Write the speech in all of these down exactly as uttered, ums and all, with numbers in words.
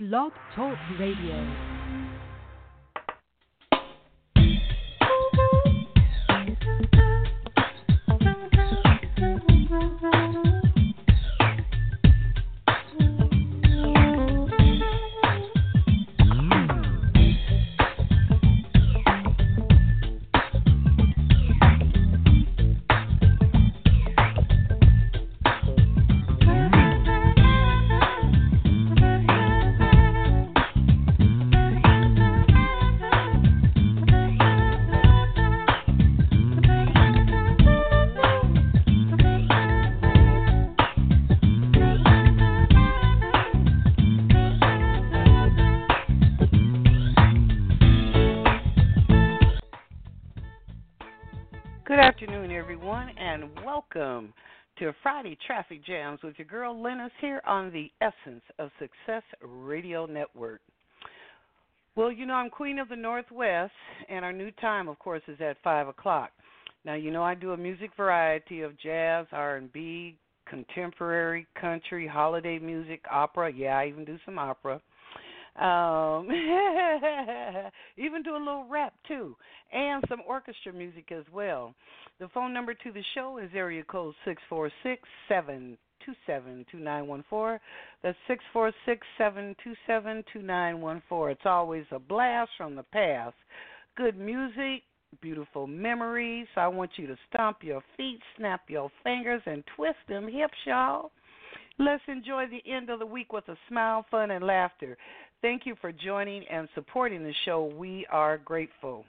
Blog Talk Radio. Good afternoon, everyone, and welcome to Friday Traffic Jams with your girl Lennis here on the Essence of Success Radio Network. Well, you know, I'm Queen of the Northwest, and our new time, of course, is at five o'clock. Now, you know, I do a music variety of jazz, R and B, contemporary, country, holiday music, opera. Yeah, I even do some opera. Um, even do a little rap, too, and some orchestra music as well. The phone number to the show is area code six four six, seven two seven, two nine one four. That's six four six, seven two seven, two nine one four. It's always a blast from the past. Good music, beautiful memories. I want you to stomp your feet, snap your fingers, and twist them hips, y'all. Let's enjoy the end of the week with a smile, fun, and laughter. Thank you for joining and supporting the show. We are grateful.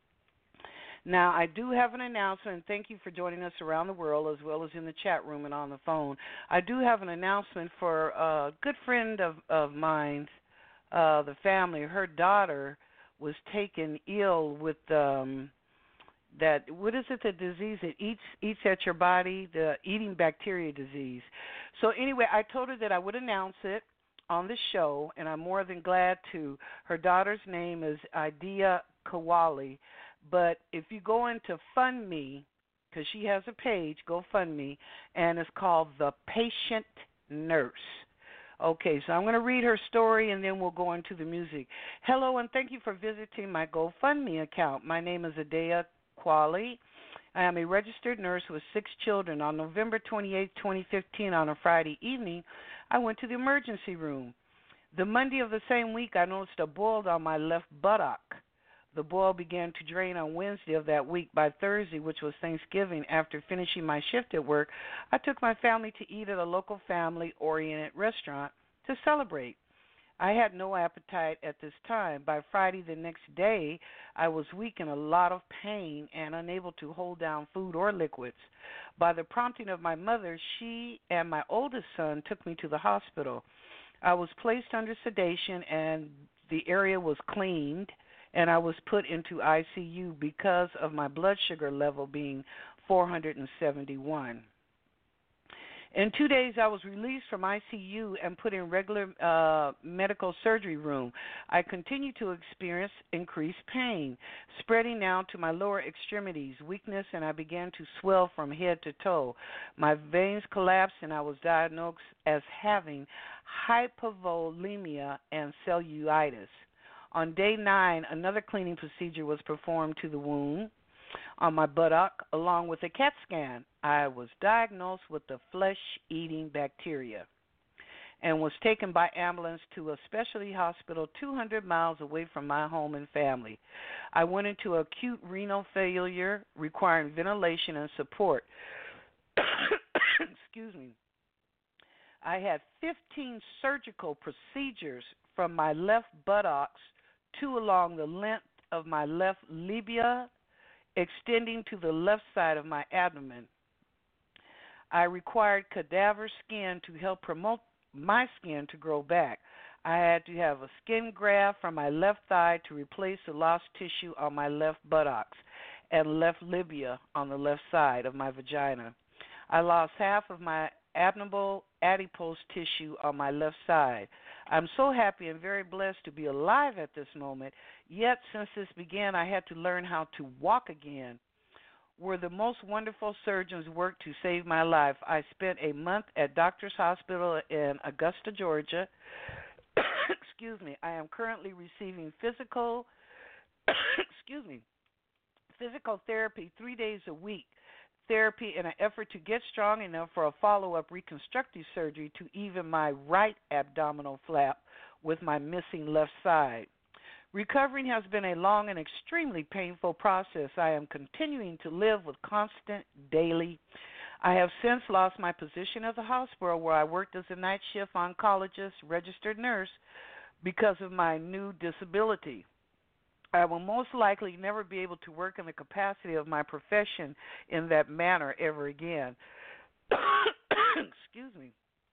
Now, I do have an announcement. Thank you for joining us around the world as well as in the chat room and on the phone. I do have an announcement for a good friend of, of mine, uh, the family. Her daughter was taken ill with um, that, what is it, the disease that eats, eats at your body, the eating bacteria disease. So anyway, I told her that I would announce it on the show, and I'm more than glad to. Her daughter's name is Idea Kawali, but if you go into FundMe, because she has a page, go FundMe, and it's called The Patient Nurse. Okay, so I'm going to read her story, and then we'll go into the music. Hello, and thank you for visiting my GoFundMe account. My name is Idea Kawali. I am a registered nurse with six children. On November twenty-eighth, twenty fifteen, on a Friday evening, I went to the emergency room. The Monday of the same week, I noticed a boil on my left buttock. The boil began to drain on Wednesday of that week. By Thursday, which was Thanksgiving, after finishing my shift at work, I took my family to eat at a local family-oriented restaurant to celebrate. I had no appetite at this time. By Friday the next day, I was weak in a lot of pain and unable to hold down food or liquids. By the prompting of my mother, she and my oldest son took me to the hospital. I was placed under sedation and the area was cleaned, and I was put into I C U because of my blood sugar level being four hundred seventy-one. In two days, I was released from I C U and put in regular uh, medical surgery room. I continue to experience increased pain, spreading now to my lower extremities, weakness, and I began to swell from head to toe. My veins collapsed, and I was diagnosed as having hypovolemia and cellulitis. On day nine, another cleaning procedure was performed to the wound on my buttock, along with a CAT scan. I was diagnosed with the flesh-eating bacteria and was taken by ambulance to a specialty hospital two hundred miles away from my home and family. I went into acute renal failure requiring ventilation and support. Excuse me. I had fifteen surgical procedures from my left buttocks, two along the length of my left labia, extending to the left side of my abdomen. I required cadaver skin to help promote my skin to grow back. I had to have a skin graft from my left thigh to replace the lost tissue on my left buttocks and left labia on the left side of my vagina. I lost half of my abdominal adipose tissue on my left side. I'm so happy and very blessed to be alive at this moment, yet since this began, I had to learn how to walk again. Where the most wonderful surgeons worked to save my life, I spent a month at Doctor's Hospital in Augusta, Georgia, excuse me, I am currently receiving physical, excuse me, physical therapy three days a week. Therapy in an effort to get strong enough for a follow-up reconstructive surgery to even my right abdominal flap with my missing left side. Recovering has been a long and extremely painful process. I am continuing to live with constant daily. I have since lost my position at the hospital where I worked as a night shift oncologist, registered nurse, because of my new disability. I will most likely never be able to work in the capacity of my profession in that manner ever again. Excuse me.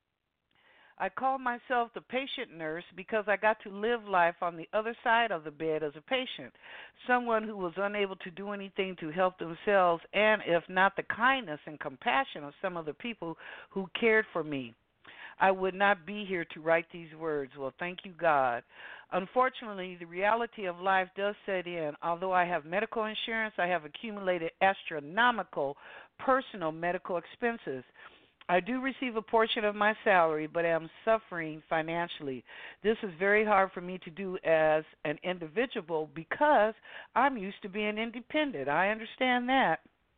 I call myself the patient nurse because I got to live life on the other side of the bed as a patient, someone who was unable to do anything to help themselves, and if not the kindness and compassion of some of the people who cared for me, I would not be here to write these words. Well, thank you, God. Unfortunately, the reality of life does set in. Although I have medical insurance, I have accumulated astronomical personal medical expenses. I do receive a portion of my salary, but am suffering financially. This is very hard for me to do as an individual because I'm used to being independent. I understand that.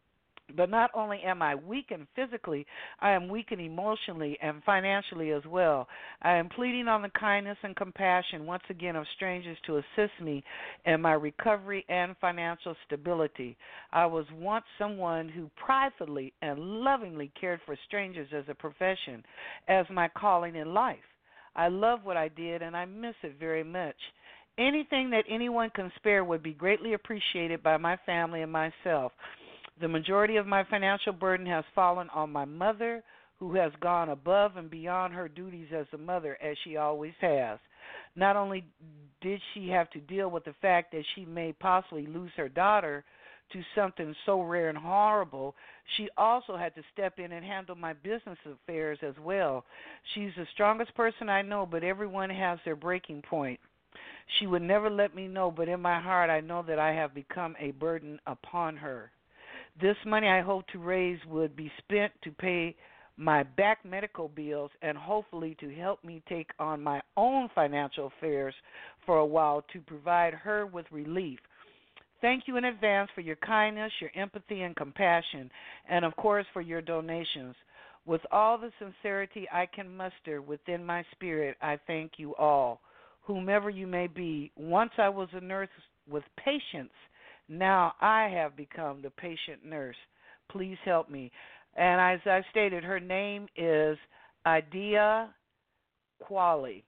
But not only am I weakened physically, I am weakened emotionally and financially as well. I am pleading on the kindness and compassion once again of strangers to assist me in my recovery and financial stability. I was once someone who pridefully and lovingly cared for strangers as a profession, as my calling in life. I love what I did and I miss it very much. Anything that anyone can spare would be greatly appreciated by my family and myself. The majority of my financial burden has fallen on my mother, who has gone above and beyond her duties as a mother, as she always has. Not only did she have to deal with the fact that she may possibly lose her daughter to something so rare and horrible, she also had to step in and handle my business affairs as well. She's the strongest person I know, but everyone has their breaking point. She would never let me know, but in my heart I know that I have become a burden upon her. This money I hope to raise would be spent to pay my back medical bills and hopefully to help me take on my own financial affairs for a while to provide her with relief. Thank you in advance for your kindness, your empathy and compassion, and of course for your donations. With all the sincerity I can muster within my spirit, I thank you all, whomever you may be. Once I was a nurse with patients. Now I have become the patient nurse. Please help me. And as I stated, her name is Adia Quali.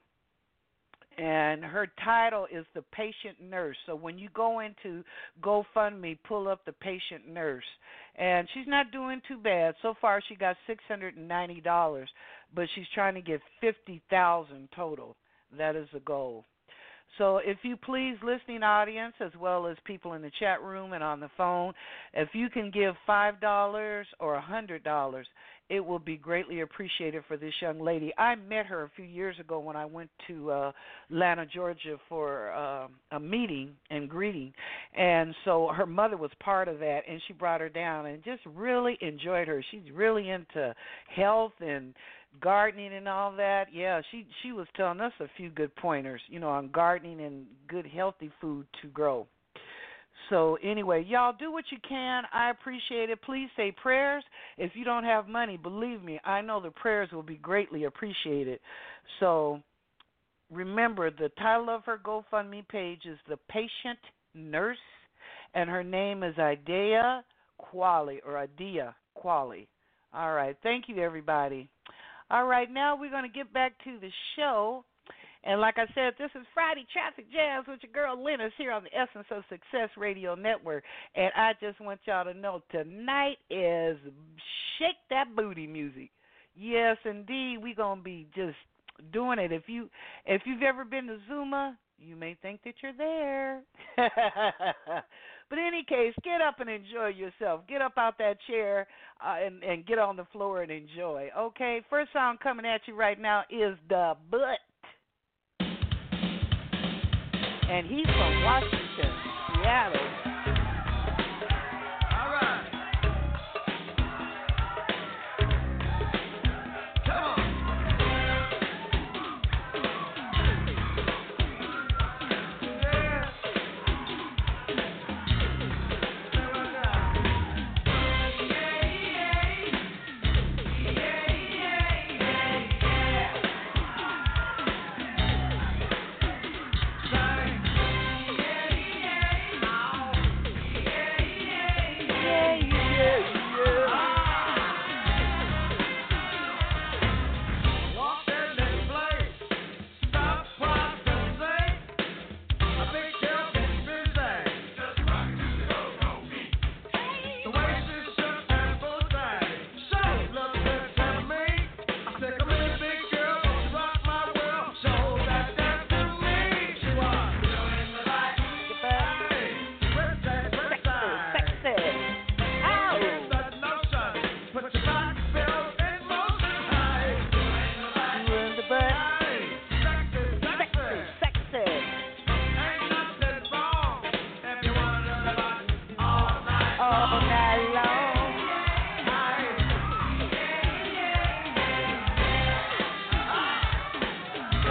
And her title is the patient nurse. So when you go into GoFundMe, pull up the patient nurse. And she's not doing too bad. So far she got six hundred ninety dollars, but she's trying to get fifty thousand dollars total. That is the goal. So if you please, listening audience, as well as people in the chat room and on the phone, if you can give five dollars or one hundred dollars, it will be greatly appreciated for this young lady. I met her a few years ago when I went to uh, Atlanta, Georgia for uh, a meeting and greeting, and so her mother was part of that, and she brought her down and just really enjoyed her. She's really into health and gardening and all that. Yeah, she she was telling us a few good pointers, you know, on gardening and good healthy food to grow. So anyway, y'all do what you can. I appreciate it. Please say prayers. If you don't have money, believe me, I know the prayers will be greatly appreciated. So remember, the title of her GoFundMe page is The Patient Nurse, and her name is Adia Quali, or Adia Quali. All right. Thank you, everybody. All right, now we're going to get back to the show. And like I said, this is Friday Traffic Jams with your girl Linus here on the Essence of Success Radio Network. And I just want y'all to know tonight is Shake That Booty music. Yes, indeed, we're going to be just doing it. If, you, if you've ever been to Zuma, you may think that you're there. But in any case, get up and enjoy yourself. Get up out that chair uh, and, and get on the floor and enjoy. Okay, first song coming at you right now is The Butt. And he's from Washington, Seattle. All right. Come on.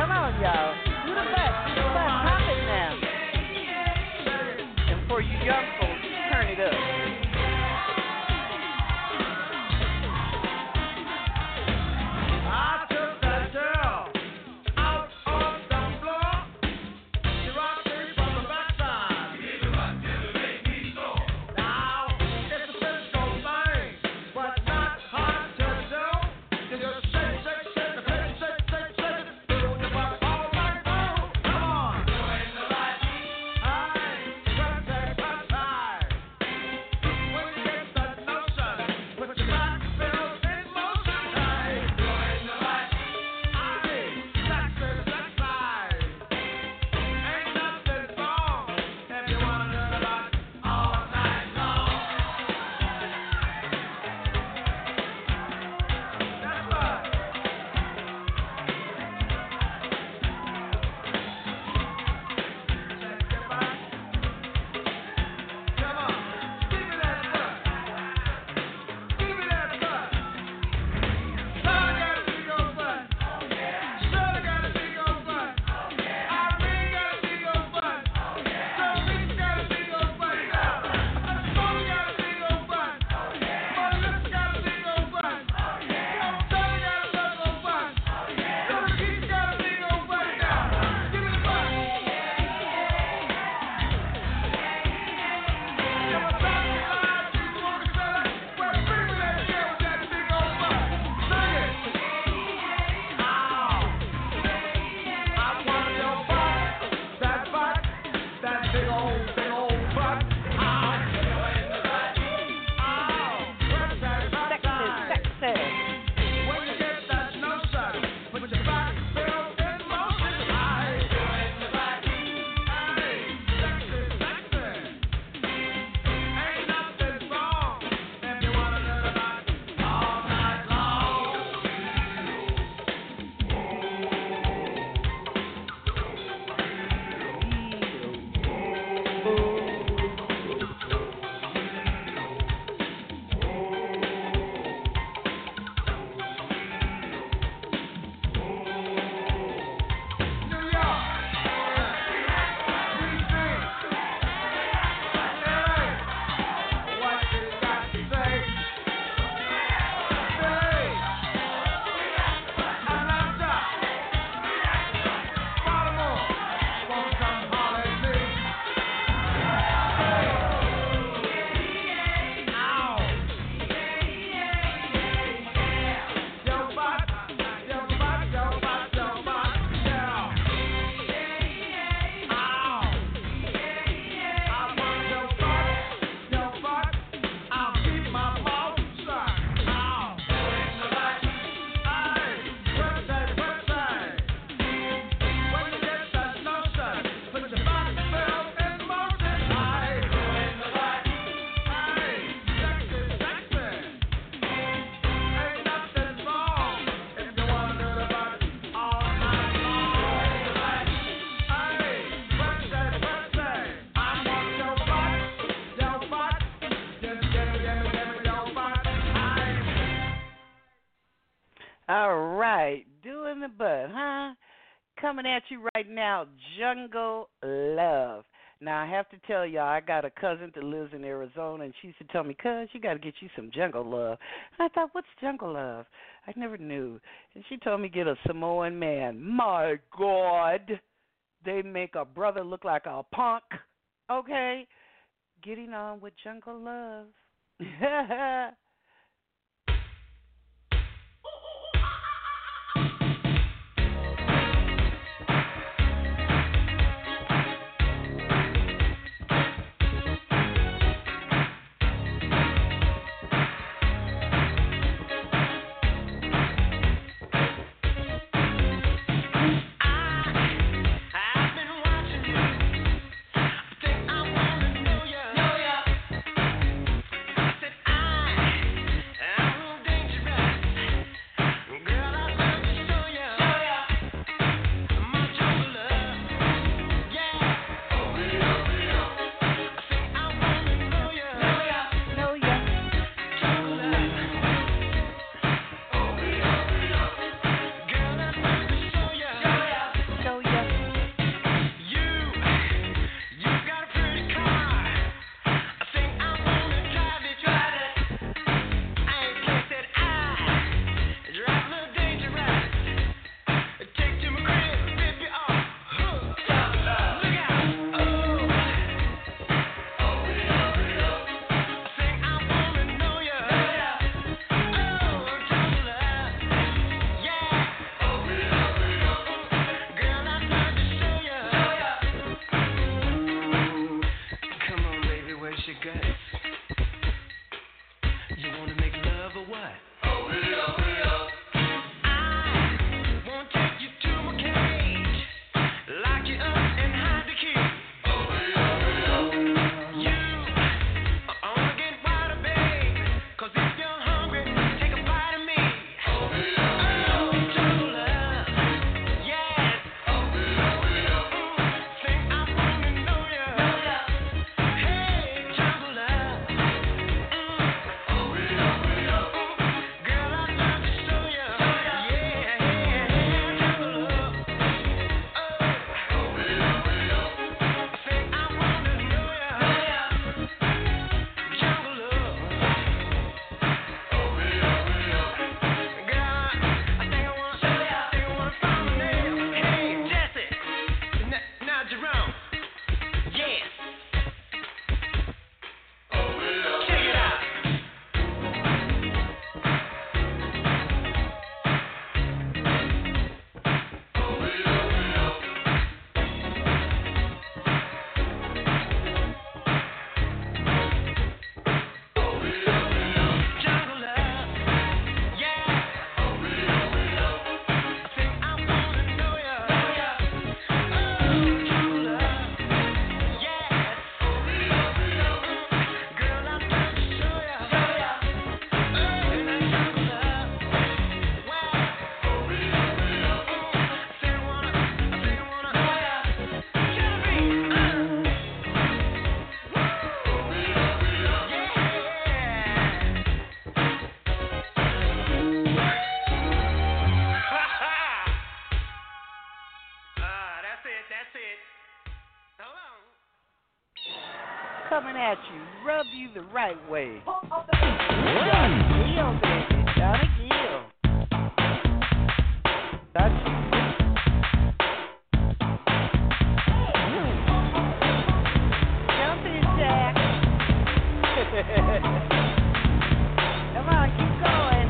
Come on, y'all. Do the butt. Do the butt. Pop it now. And for you young folks, turn it up. All right, doing the butt, huh? Coming at you right now, Jungle Love. Now, I have to tell y'all, I got a cousin that lives in Arizona, and she used to tell me, cuz, you got to get you some Jungle Love. And I thought, what's Jungle Love? I never knew. And she told me, get a Samoan man. My God, they make a brother look like a punk, okay? Getting on with Jungle Love. I coming at you. Rub you the right way. Johnny Gill, baby. Johnny Gill. That's you. Jump in, Jack. Come on, keep going.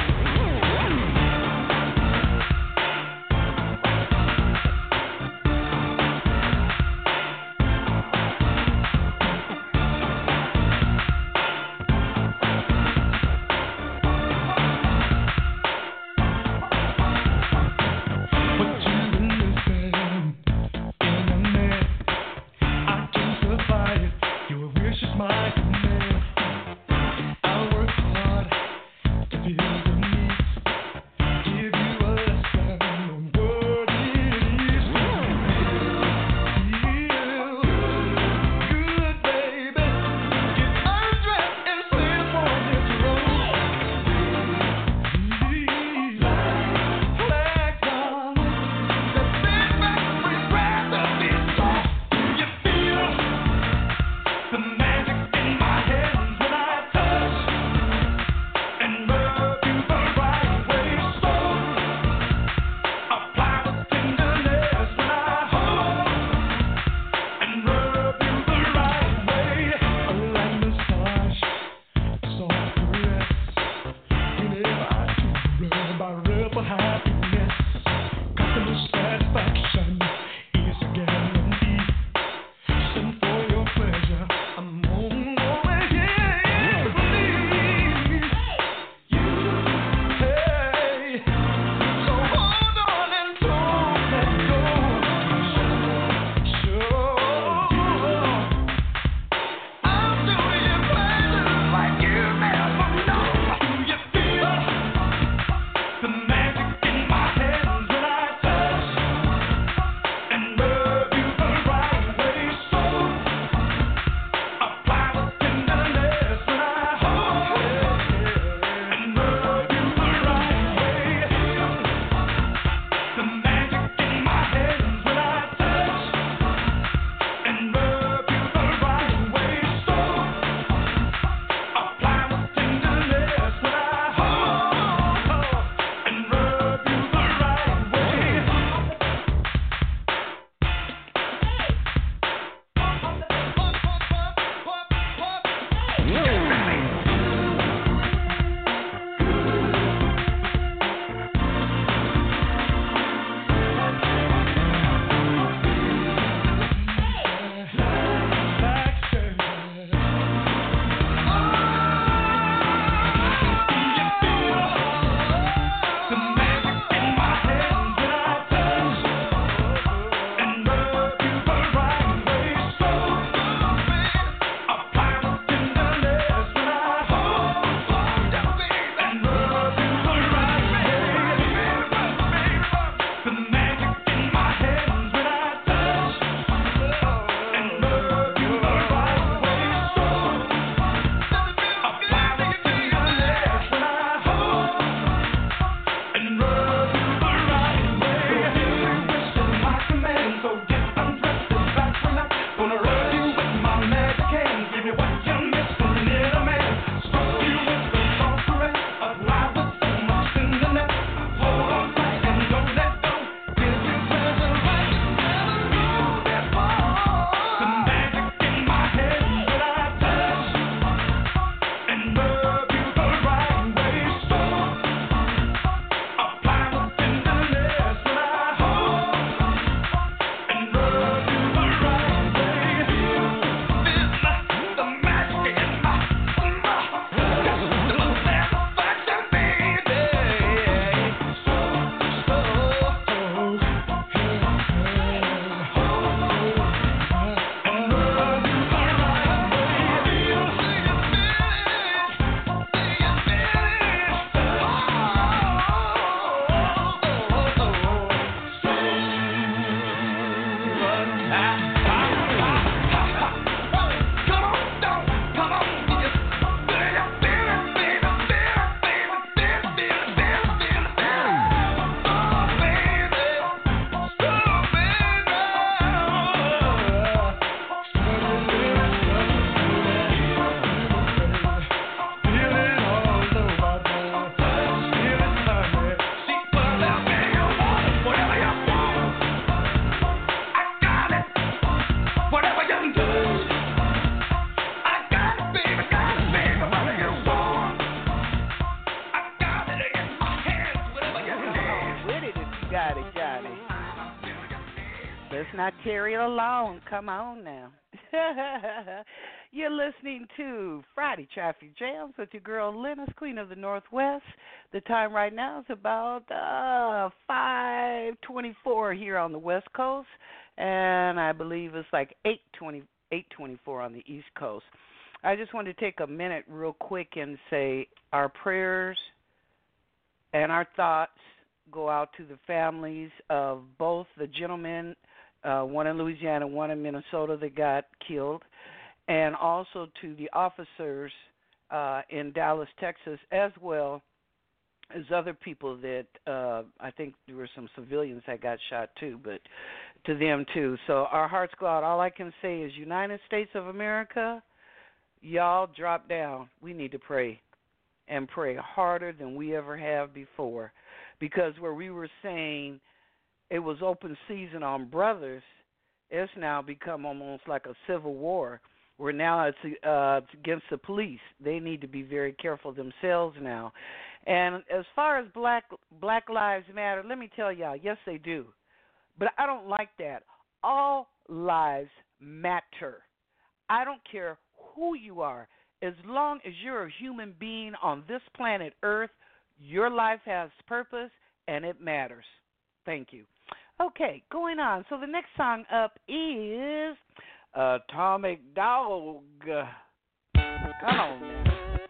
Let's not carry it alone. Come on now. You're listening to Friday Traffic Jams with your girl Linus, Queen of the Northwest. The time right now is about uh, five twenty-four here on the West Coast, and I believe it's like eight twenty, eight twenty-four on the East Coast. I just want to take a minute real quick and say our prayers and our thoughts go out to the families of both the gentlemen, uh, one in Louisiana, one in Minnesota that got killed, and also to the officers uh, in Dallas, Texas, as well as other people that uh, I think there were some civilians that got shot too, but to them too. So our hearts go out. All I can say is United States of America, y'all drop down. We need to pray and pray harder than we ever have before, because where we were saying it was open season on brothers, it's now become almost like a civil war, where now it's, uh, it's against the police. They need to be very careful themselves now. And as far as Black Black Lives Matter, let me tell y'all, yes, they do. But I don't like that. All lives matter. I don't care who you are. As long as you're a human being on this planet Earth, your life has purpose and it matters. Thank you. Okay, going on. So the next song up is Atomic Dog. Come on now.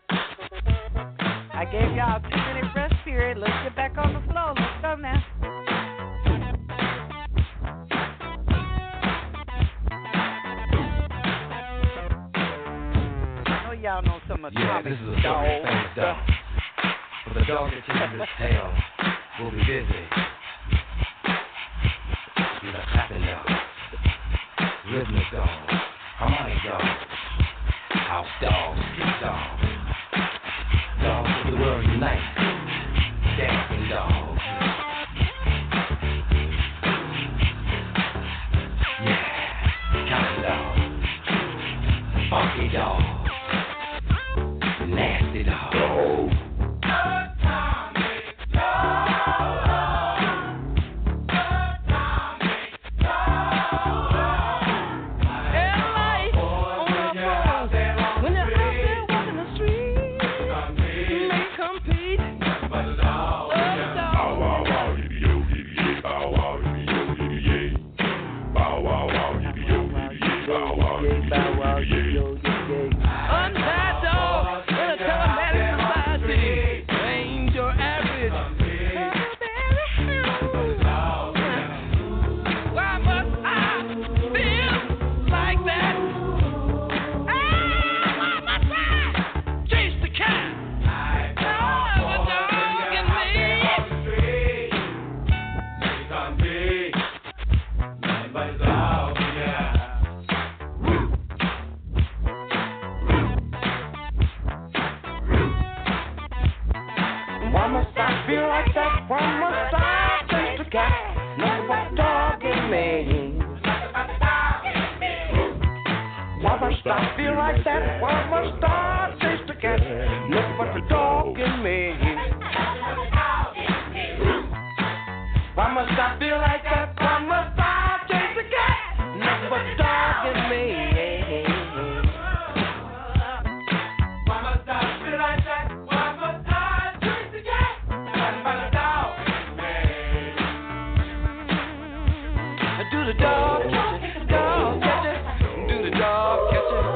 I gave y'all a two-minute rest period. Let's get back on the floor. Let's go now. Y'all know some Atomic Yeah, this is a Dog. very famous dog. But the dog that chases his tail will be busy. He's a clapping dog, rhythmic dog, harmonic dog, house dog, street dog, dogs of the world unite, dancing dog. Yeah, counting dog, funky dog. Nasty dog. Oh. Atomic dog. Atomic dog. L A on the phone. When they're out there walking the street, you may compete. But the dog. Bow wow wow, yippee yo, yippee yay. Bow wow, yippee yo, yippee yay. Bow wow wow, yippee yo, yippee yay. Bow wow, yippee yo, yippee yay. Untied dog. I feel like that. Why must I chase the cat? Nothing but the dog in me. Why must I feel like that? Why must I chase the cat? Nothing but the dog in me. Why must I feel like that? Why must I chase the cat? Nothing but the dog in me. Do the dog, catch it, dog, catch it. Do the dog, catch it.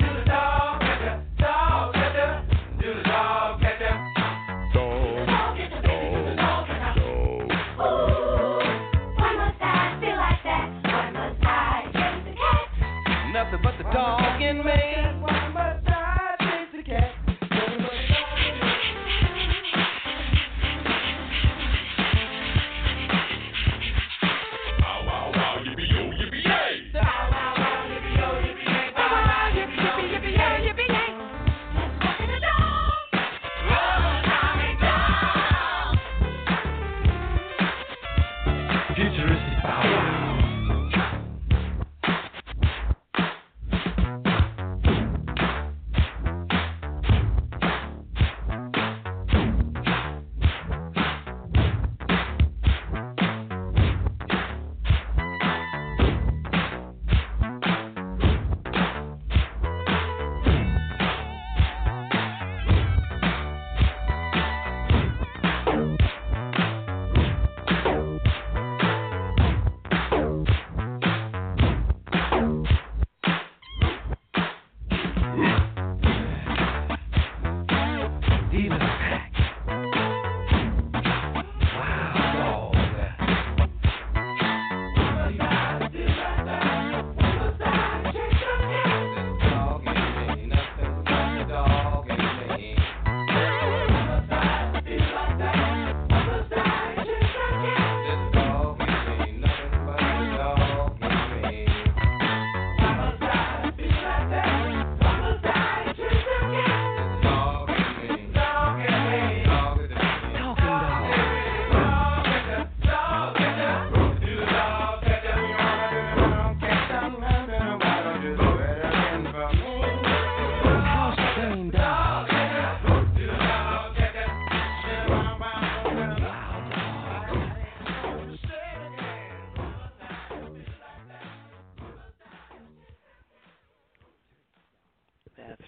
But the dog in me. Why must I chase the cat? Bow wow wow, yippee yo, yippee yay. Bow wow wow, yippee yo, yippee yay. Bow wow, yippee yippee yippee yay, yippee yay. Let's walk in the dog. Atomic dog. Futuristic bow wow.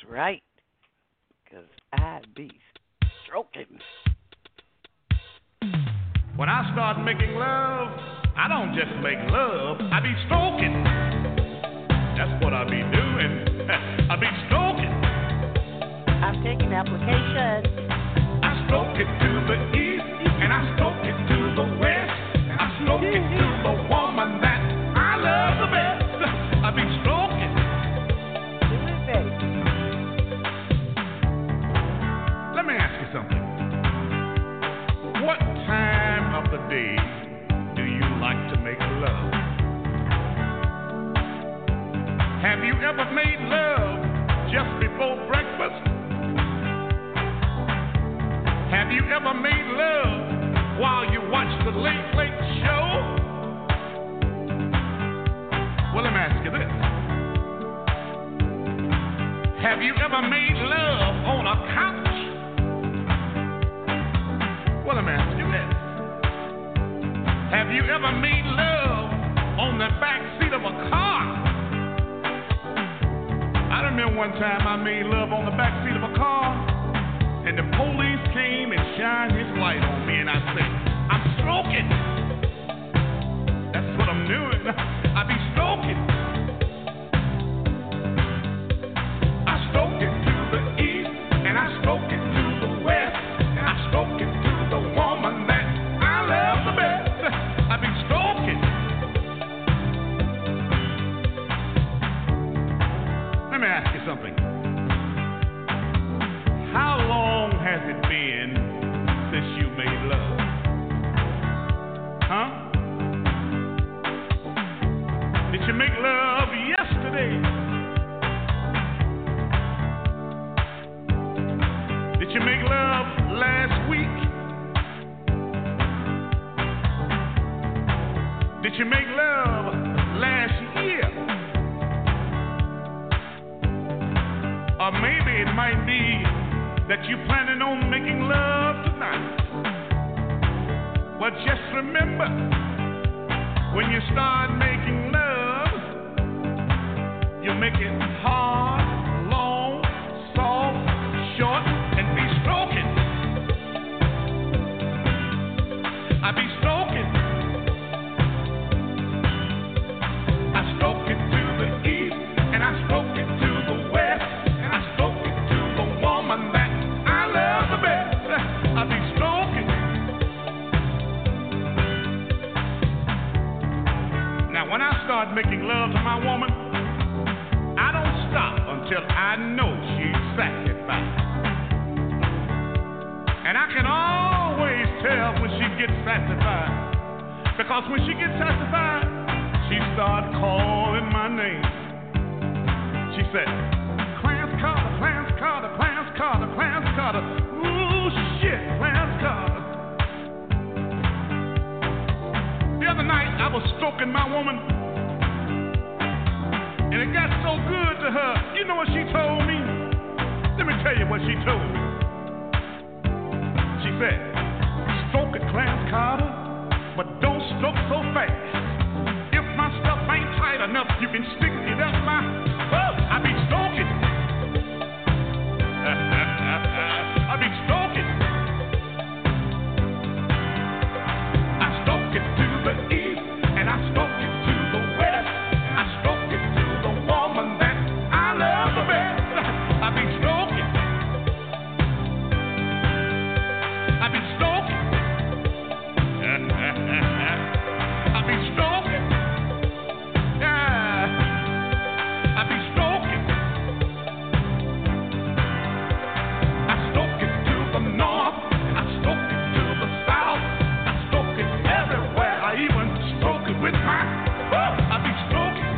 right, because I be stroking. When I start making love, I don't just make love, I be stroking. That's what I be doing. I be stroking. I'm taking applications. I stroke it to the east, and I stroke it to the west. I stroke it to the woman that I love the best. I be stroking. Do it, baby. Let me ask you something. What time of the day do you like to make love? Have you ever made love just before breakfast? Have you ever made love while you watch the Late Late Show? Well, let me ask you this. Have you ever made love on a couch? Well, let me ask you this. Have you ever made love on the back seat of a car? I remember one time I made love on the back seat of a car, and the police came and shined his light on me, and I said, I'm stroking. That's what I'm doing. I be stroking. I stroke it to the east, and I stroke it to the west. I stroke it to the woman that I love the best. I be stroking. Let me ask you something. How long has it been since you made love? Huh? Did you make love yesterday? Did you make love last week? Did you make love last year? Or maybe it might be that you're planning on making love tonight. But just remember, when you start making love, you make it hard, long, soft, short, and be stroking. I be stroking. I stroke it to the east, and I stroke it to the west, and I stroke it to the woman that I love the best. I be stroking. Now, when I start making love to my woman, I don't stop until I know she's satisfied. And I can always tell when she gets satisfied, because when she gets satisfied, she starts calling my name. She said, Clarence Carter, Clarence Carter, Clarence Carter, Clarence Carter. Ooh, shit, Clarence Carter. The other night, I was stroking my woman, and it got so good to her. You know what she told me? Let me tell you what she told me. She said, stroke it, Clarence Carter, but don't stroke so fast. If my stuff ain't tight enough, you can stick it up my, oh, I be stroking. I be stroking. I stroke it to the east, and I stroke it to the west. I stroke it to the woman that I love the best. I be stroking. I be stroking. I be stroking. Yeah. I be stroking. I stroke it to the north. I stroke it to the south. I stroke it everywhere. I even stroke it with my. Woo, I be stroking.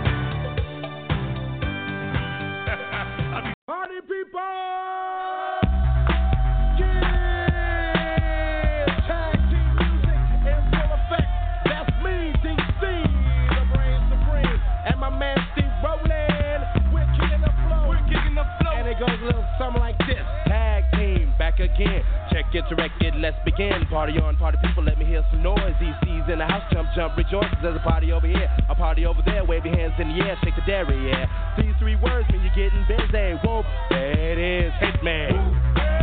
I be party people. Goes a little something like this. Tag team back again. Check it to record, let's begin. Party on, party people, let me hear some noise. E C's in the house, jump, jump, rejoice. There's a party over here, a party over there. wave your hands in the air, shake the dairy, yeah. These three words mean you're getting busy. Whoop, there it is, Hitman.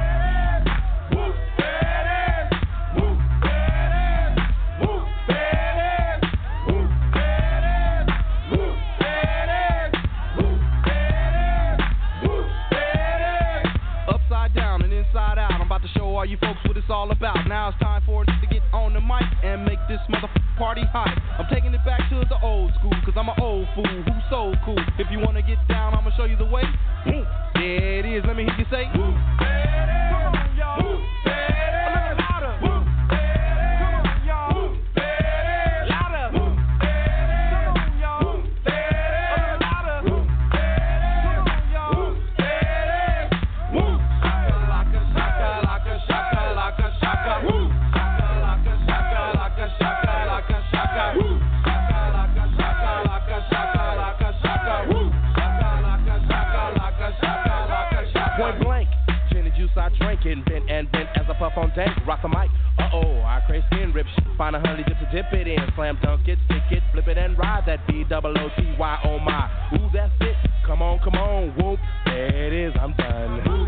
All you folks what it's all about. Now it's time for it to get on the mic and make this motherfucking party hot. I'm taking it back to the old school, cause I'm an old fool who's so cool. If you wanna get down, I'ma show you the way. Mm. There it is, let me hear you say. Woo. Come on, y'all. Woo. A little louder. Woo. Come on, y'all. Woo. Louder. Woo. Come on, y'all. Woo. A little louder. Woo. Come on, y'all. Woo. Woo. Shaka, shaka, shaka, shaka, woo. Shaka, laka, shaka, laka, shaka, laka, shaka, woo. Shaka, laka, shaka, laka, shaka, laka, shaka, woo. Shaka, laka, shaka, laka, shaka, laka, shaka. Point blank, gin and juice I drink and bent and bent as I puff on dank. Rock the mic, uh-oh, I crave skin rip shit. Find a honey dip to dip it in. Slam dunk it, stick it, flip it and ride that B O O T Y, oh my. Ooh, that's it, come on, come on, whoop. There it is, I'm done. Woo.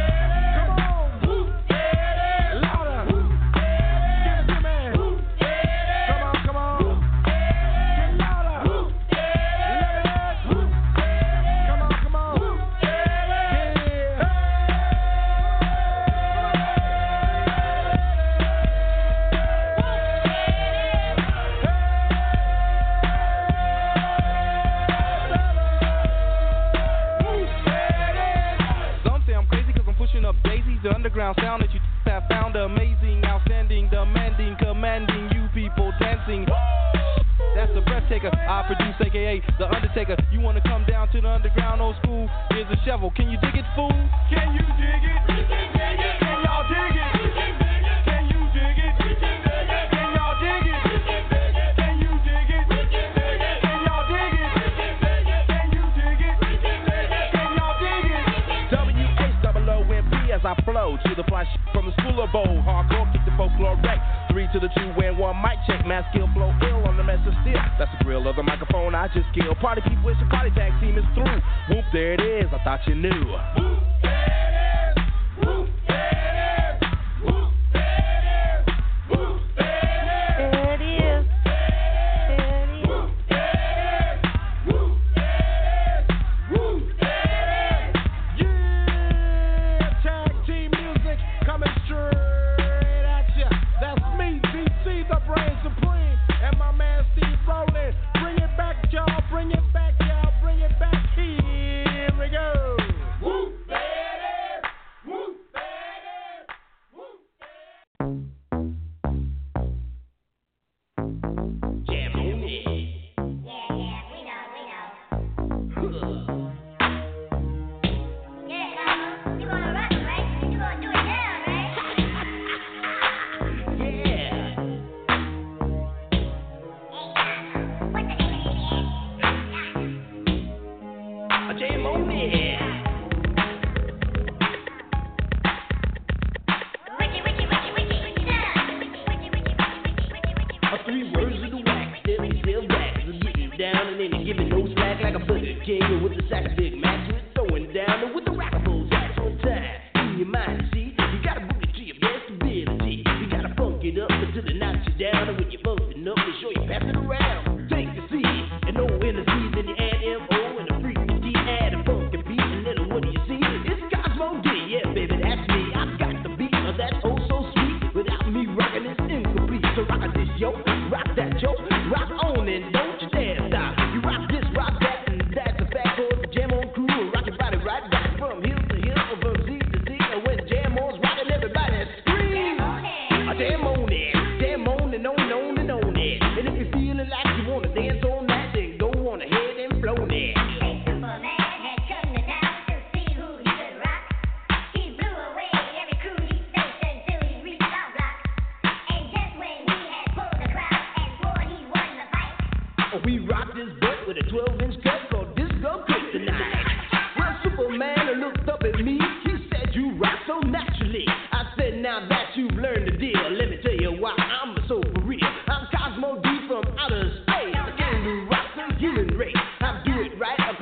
The underground sound that you have found amazing, outstanding, demanding, commanding you people dancing. That's the breath taker I produce, aka the Undertaker. You wanna come down to the underground old school? Here's a shovel. Can you dig it, fool? Can you dig it? We can dig it. Can y'all dig it? We can dig it. Can you dig it? We can dig it. Can y'all dig it? We can dig it. Can you dig it? We can dig it. Can y'all dig it? We can dig it. Can you dig it? We can dig it. Can y'all dig it? W H O O M P as I flow to the fly sh- from the school of bowl. Hardcore, kick the folklore wreck. Three to the two and one mic check. Mass skill flow ill on the mess of steel. That's the grill of the microphone I just killed. Party people, it's your party tag team is through. Whoop, there it is. I thought you knew. Whoop, there it is. Whoop, there it is. Whoop, there it is. Whoop, there it is. There it is. Whoop, there it is. Whoop, there it is. Whoop, there it is. Yeah, tag team music coming straight at ya. That's me, D C, the brain supreme, and my man Steve Rowland. Bring it back, y'all. Bring it back, y'all. Bring it back. Here we go. Whoop, there it is. Whoop, there it is. Whoop, there it is. Jam on it. Yeah, yeah, we know, we know. Yeah, Carlos, you gonna rock it, right? You gonna do it now, right? Yeah. Hey, Carlos, what the hell is A jam on it. Wiki, wiki, wiki, wiki, wiki, wiki, wiki, wiki, wiki, wiki, A three words of the wax, still still wax. Getting down and then giving no slack like a Burger King with the sack of Big Macs. You're throwing down with the rockables that's on time. In your mind, see, you gotta bring it to your best ability. You gotta funk it up until it knocks you down. And when you're busting up, they show you pass it around. Take the C and no energies in the N M O and the freaky D add a funky beat. And then what do you see? It's Cosmo D, yeah, baby, that's me. I've got the beat of that oh so sweet. Without me rocking, it's incomplete. So rock this, yo, rock that, yo, rock on and don't you dare stop. You rock this, rock that, and that's a fact for the Jam On crew. Rock your body right back from hill to hill, from Z to Z. And when Jam On's rocking, everybody scream. A jam on it, jam on and on and on and on it. And if you're feeling like you wanna dance on that, then go on ahead and blow it. Superman had come to town to see who he could rock. He blew away every crew he faced until he reached our block. And just when he had pulled the crowd and swore he won the fight, We rock this butt with a twelve inch cut called Disco Kryptonite. Well, Superman looked up at me. He said, you rock so naturally. I said, now that you've learned the deal, let me tell you why I'm so for real. I'm Cosmo D from outer space. I came to rock the human race.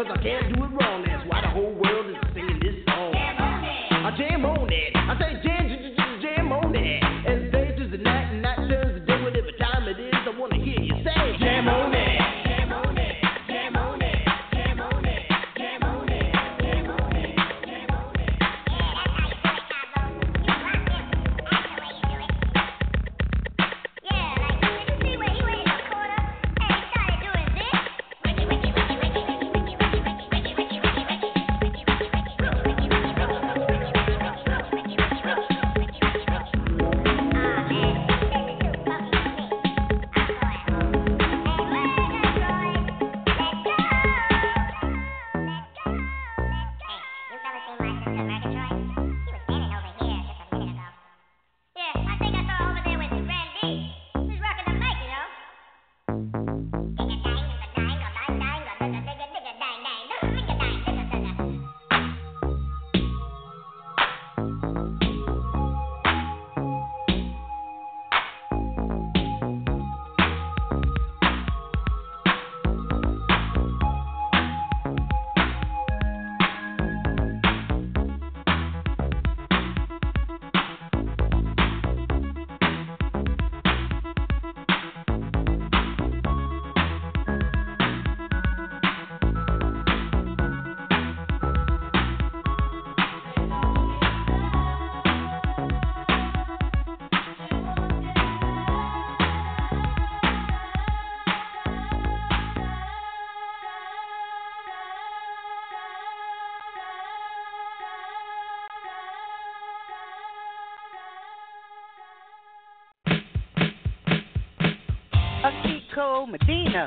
cause I can't do it wrong. That's why the whole world is singing this song. I jam on that. I say jam, jam, jam, jam on that. And day turns the night and night turns the day. Whatever time it is, I wanna hear you say jam on that. Jam on that. Jam on that. Jam on that. Jam on that. Jam on that. Jam on that. Yeah, like, did you see where he went in the corner and he started doing this? Ricky, Ricky, Ricky, Ricky, Ricky, Ricky, Ricky, Ricky, Ricky, Ricky, Ricky, Ricky, Ricky, Ricky, Ricky, Akiko Medina.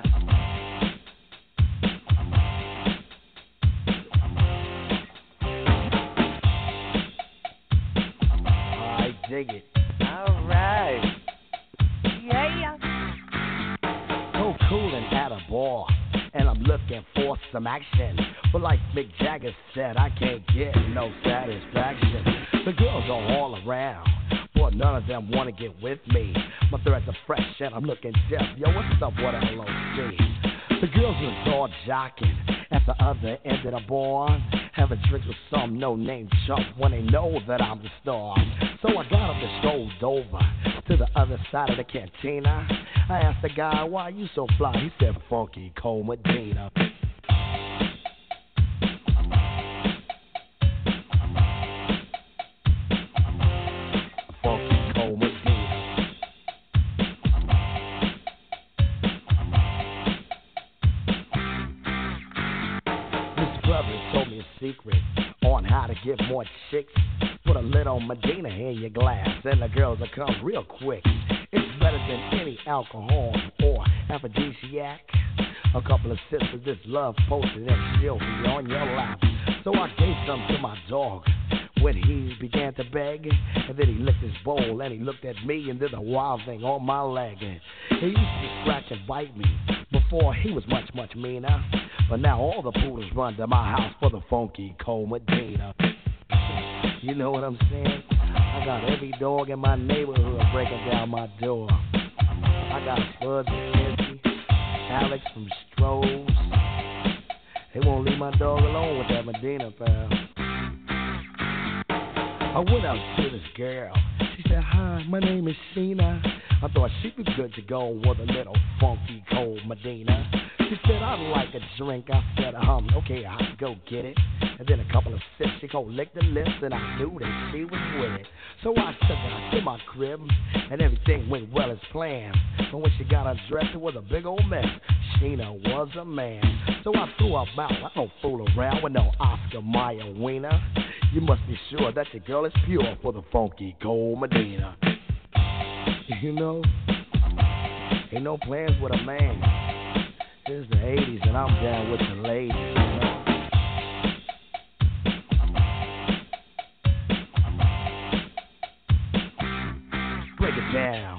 I dig it. All right. Yeah. So cool and at a bar, and I'm looking for some action. But like Mick Jagger said, I can't get no satisfaction. The girls are all around, but none of them wanna get with me. My threads are fresh and I'm looking deaf. Yo, what's up with L O C? The girls was all jocking at the other end of the bar, having drinks with some no-name chump when they know that I'm the star. So I got up and strolled over to the other side of the cantina. I asked the guy, why you so fly? He said, Funky Cole Medina. Funky Cole Medina. This brother told me a secret on how to get more chicks. Put a little Medina in your glass and the girls will come real quick. It's better than any alcohol or aphrodisiac. A couple of sips of this love potion and she'll be on your lap. So I gave some to my dog when he began to beg. And then he licked his bowl and he looked at me and did a wild thing on my leg. And he used to scratch and bite me before he was much, much meaner. But now all the poodles run to my house for the Funky Cole Medina. You know what I'm saying? I got every dog in my neighborhood breaking down my door. I got Spuds and Kizzy, Alex from Strohs. They won't leave my dog alone with that Medina, pal. I went out to this girl. She said, hi, my name is Sheena. I thought she'd be good to go with a little Funky Cole Medina. She said, I'd like a drink. I said, um, okay, I'll go get it. And then a couple of sips, she go lick the lips, and I knew that she was with it. So I took her to my crib, and everything went well as planned. But when she got undressed, it was a big old mess. Sheena was a man. So I threw her out. I don't fool around with no Oscar Mayer wiener. You must be sure that your girl is pure for the Funky Cole Medina. You know, ain't no plans with a man. It's the eighties and I'm down with the ladies, you know? Break it down.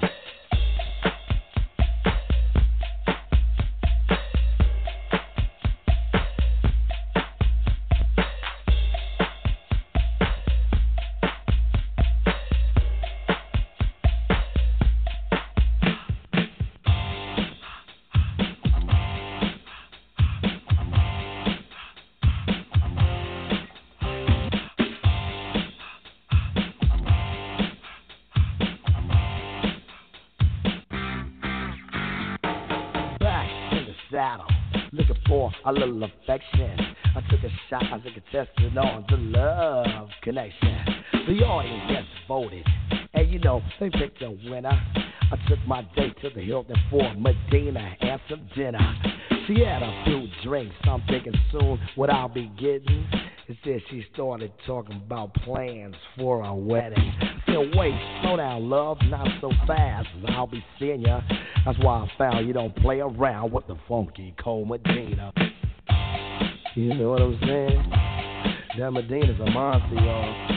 for a little affection. I took a shot as a contestant on the love connection. The audience gets voted, and you know, they picked a winner. I took my date to the Hilton for Medina and some dinner. She had a few drinks, I'm thinking soon what I'll be getting. Instead she started talking about plans for a wedding. I said, wait, slow down, love, not so fast, I'll be seeing ya. That's why I found you don't play around with the funky Cold Medina. You know what I'm saying? That Medina's a monster, y'all.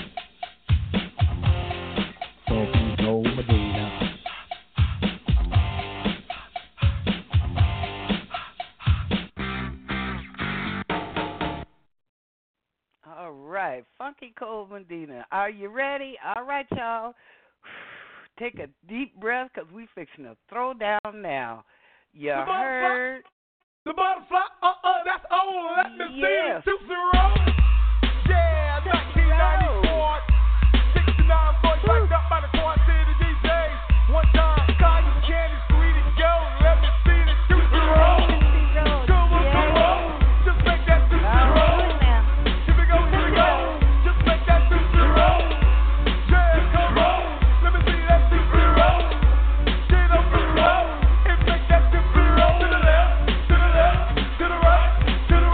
Funky Cold Medina. All right, Funky Cold Medina. Are you ready? All right, y'all. Take a deep breath because we fixing to throw down now. You the heard? Butterfly, the butterfly, uh-uh, that's old. Let me see Yes. it. two zero. Yeah, nineteen ninety-four. sixty-nine boys backed up by the Quad City D Js. One time, Kanye, Candy, Sweetie, go. Let me see the two zero. Come on, come on. Just make that two zero. Here we go, here we go. Just make that two zero. Yeah, come on. Let me see that two zero. Get up and roll. And make that two zero. To the left, to the left, to the right, to the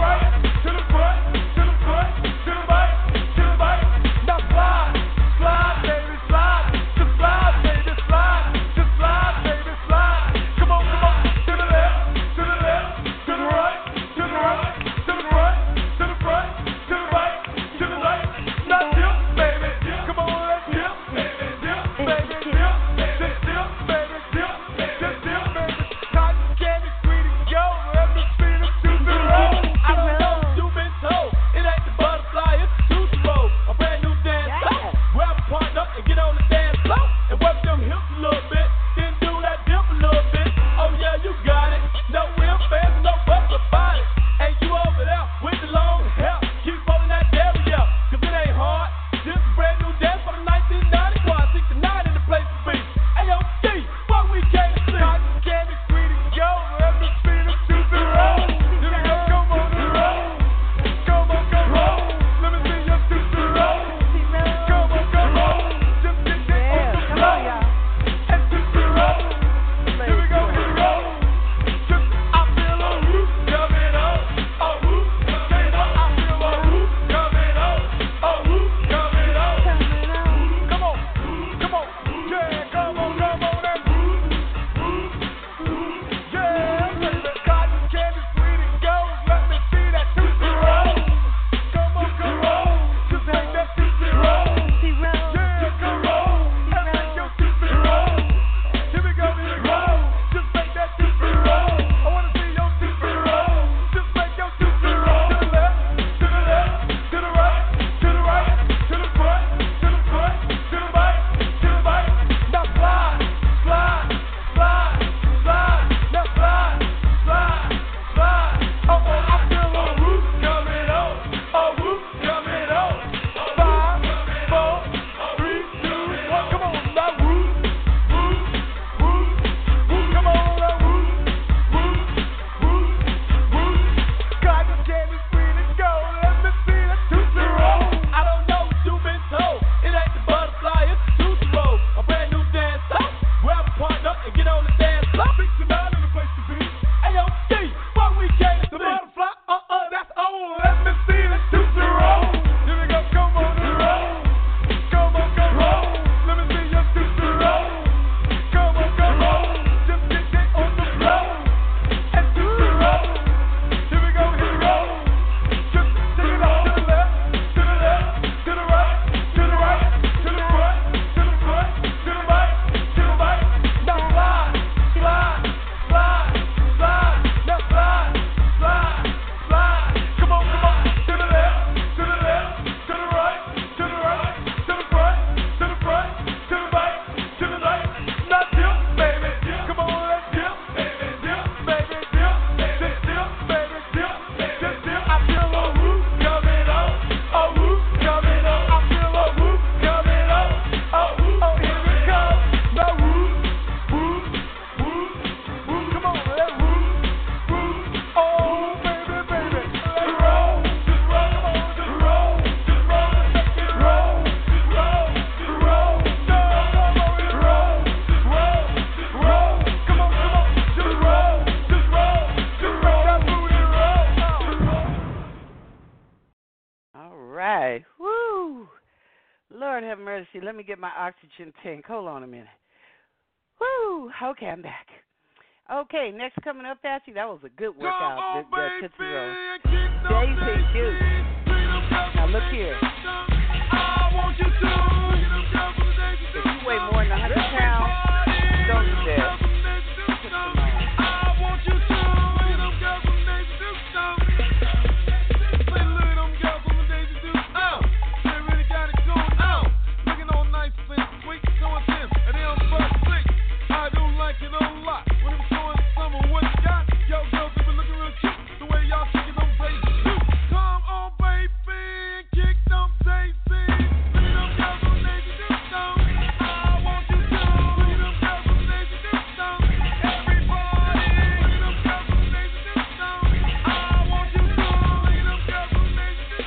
right. Woo. Lord have mercy. Let me get my oxygen tank. Hold on a minute. Woo. Okay, I'm back. Okay, next coming up, Patsy. That was a good workout. on, the, the baby, Tootsie Roll. kick them Daisy Duke. Now look here. I want you to. If you weigh more than one hundred pounds, don't do that. Put some on. I want you to. Look at them girls when they do something. Say, look at them girls when they do something. They really got it going on. Looking all nice and sweet, showing them, and they on first flick. I do like it a lot. When I'm showing some of what you got, yo, girls, they been looking real cute. The way y'all kicking them baby too. Come on, baby, and kick them Daisy. Look at them girls when they do something. I want you to. Look at them girls when they do something. Everybody. Look at them girls when they do something. I want you to. Look at them girls when they do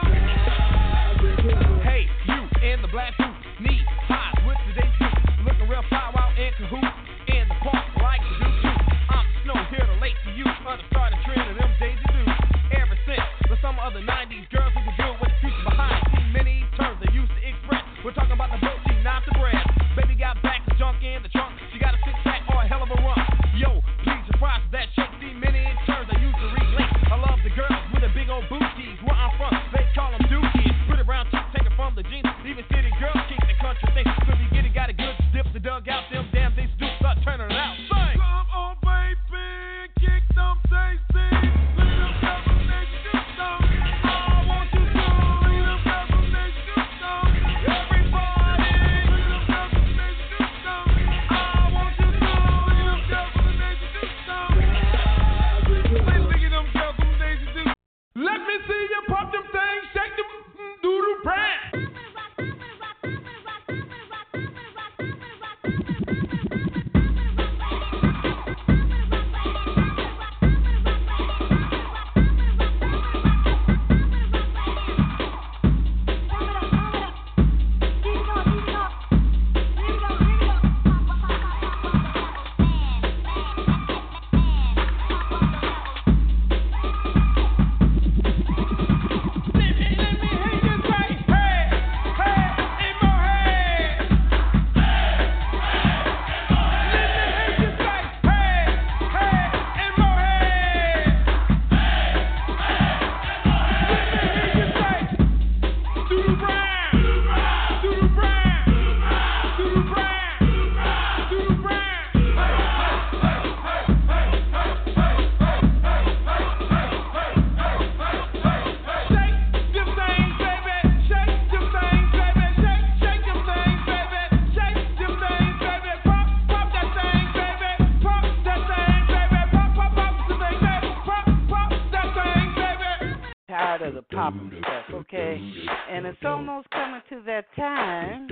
something. Hey, you in the black suit, knee high with the day suit, looking real fly out in cahoots in the park like the do too. I'm the snow here to late to you, understarted trend of them Daisy Dukes. Ever since the summer of the nineties, girls who can good with the future behind. See many terms they used to express. We're talking about the protein, not the bread. Baby got back to junk in the trunk. She got a six pack or a hell of a rump. Yo, please surprise that shake. See many terms I used to relate. I love the girls with the big old booties. Where I'm from, they call them dookies. Pretty brown chicks taken from the jeans. Even city girls keep the country thing. So if you get it, got a good dip the dug out. Them damn things do start turning it out. Sing. Come on, baby, kick them Daisy. Look at them girls when they do something. I want you to. Look at them girls when they do something. Everybody. Look at them girls when they do something. I want you to. Look at them girls when they do something. Say, look at them girls when they do. Let me see you pop them things, shake them doodle brand. Tired of the popping stuff, okay? And it's almost coming to that time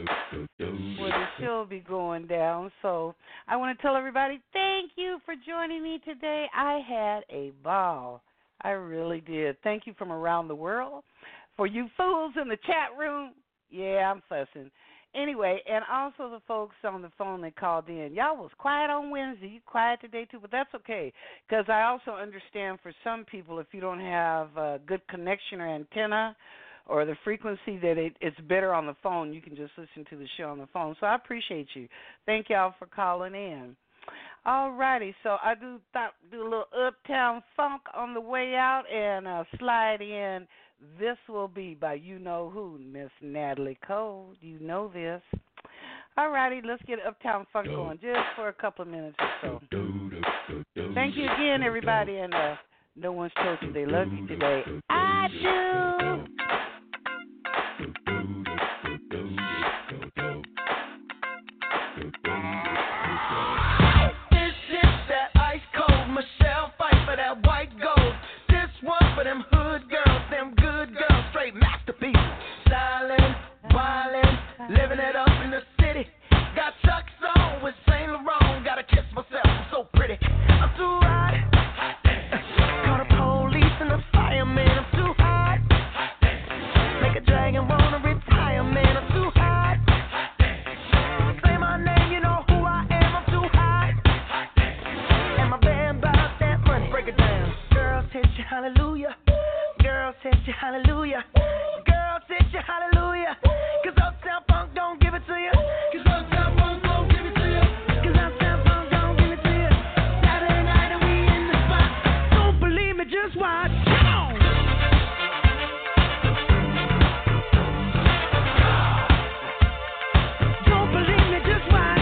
where the show will be going down. So I want to tell everybody, thank you for joining me today. I had a ball. I really did. Thank you from around the world. For you fools in the chat room, yeah, I'm fussing. Anyway, and also the folks on the phone that called in. Y'all was quiet on Wednesday. You quiet today, too, but that's okay because I also understand for some people if you don't have a good connection or antenna or the frequency that it, it's better on the phone, you can just listen to the show on the phone. So I appreciate you. Thank y'all for calling in. All righty, so I do thought do a little Uptown Funk on the way out and uh, slide in. This will be by you know who, Miss Natalie Cole. You know this. All righty, let's get Uptown Funk going just for a couple of minutes or so. Thank you again, everybody, and uh, no one's told you they love you today. I do. This is that ice cold Michelle fight for that white gold. This one for them hood girls, them good girls, straight masterpieces. Stylin', wildin', living it up in the city. Got Chuck's on with Saint Laurent. Gotta kiss myself, I'm so pretty. I'm too hot. Call the police and the fireman. I'm too hot. Make a dragon wanna retire, man. I'm too hot. Say my name, you know who I am. I'm too hot. And my band about that money. Break it down. Girls hit you, hallelujah. Girls hit you, hallelujah. said you hallelujah. Cause Uptown Funk don't give it to you. Cause Uptown Funk don't give it to you. Cause Uptown Funk don't give it to you. Saturday night and we in the spot. Don't believe me, just watch. Come on. Don't believe me, just watch.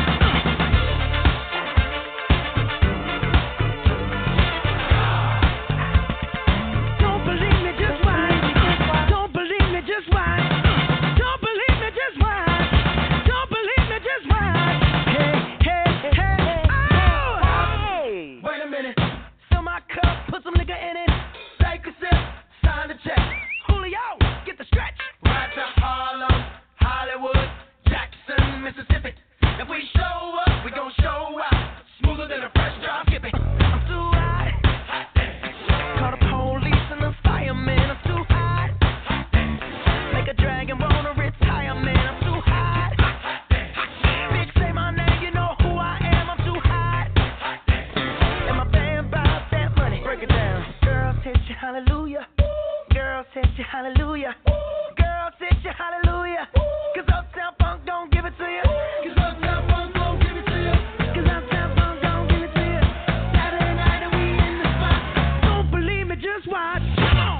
Don't believe me, just watch. Don't believe me, just watch. Don't believe me, just watch. Don't believe me, just watch. Hey, hey, hey, oh! Wait a minute. Fill my cup, put some nigga in it. Take a sip, sign the check. Julio, get the stretch. Right to Harlem, Hollywood, Jackson, Mississippi. If we show up, we gon' show out. Smoother than a fresh drop skipping. I'm too hot. Call the police and the firemen. I'm too hot. Make a dragon wanna retire, man. I'm too hot. Bitch, say my name, you know who I am. I'm too hot. And my band bout that money. Break it down. Girls hit you, hallelujah. Girls hit you, hallelujah. Girls hit you, hallelujah. Cause Uptown Funk don't give it to you. Cause Uptown Funk don't give it to you. Cause Uptown Funk don't give it to you. Saturday night and we in the spot. Don't believe me, just watch. Come on.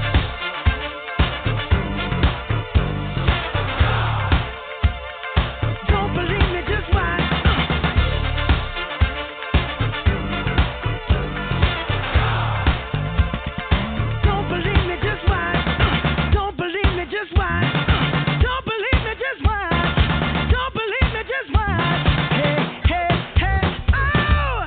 Don't believe me, just watch. Don't believe me, just watch. Don't believe me, just watch. Don't believe me, just watch. Don't believe me, just watch. Hey, hey, hey, oh!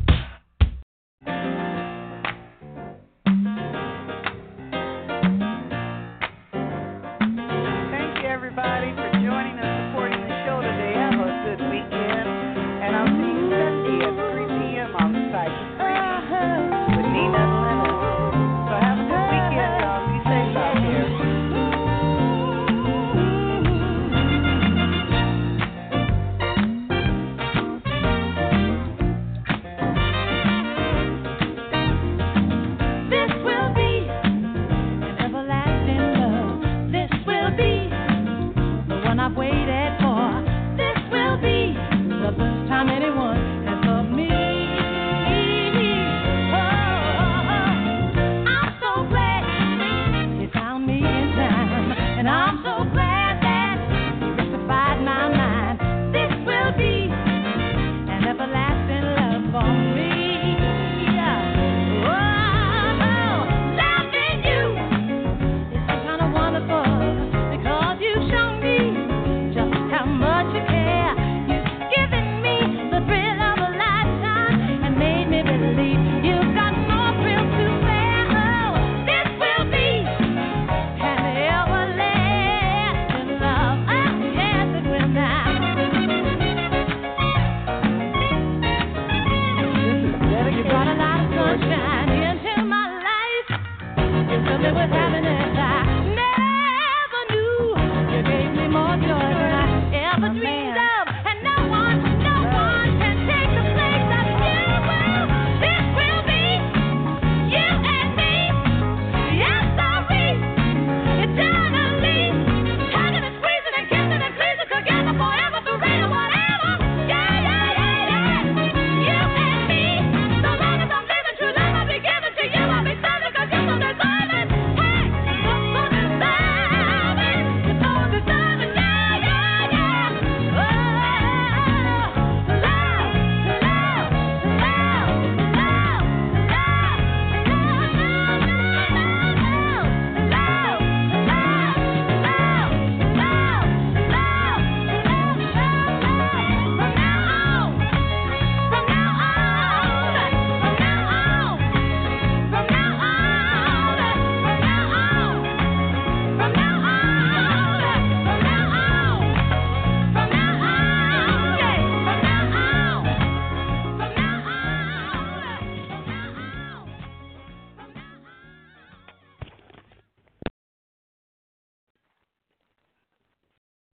Thank you, everybody, for joining and supporting the show today. Have a good weekend. And I'll see you Sunday at three p.m. on the site with Nina and Lennon. So have a good weekend, y'all. Be safe out there. This will be an everlasting love. This will be the one I've waited for. This will be the first time anyone has loved me. Oh, I'm so glad you found me in time, and I'm so glad that you rectified my mind. This will be an everlasting love for me. Oh, loving you is some kind of wonderful because you show me just how much you care. You've given me the thrill of a lifetime and made me believe you've got more thrill to bear. Oh, this will be an everlasting love. Oh, yes, it will now. You brought a lot of sunshine into my life. You filled me with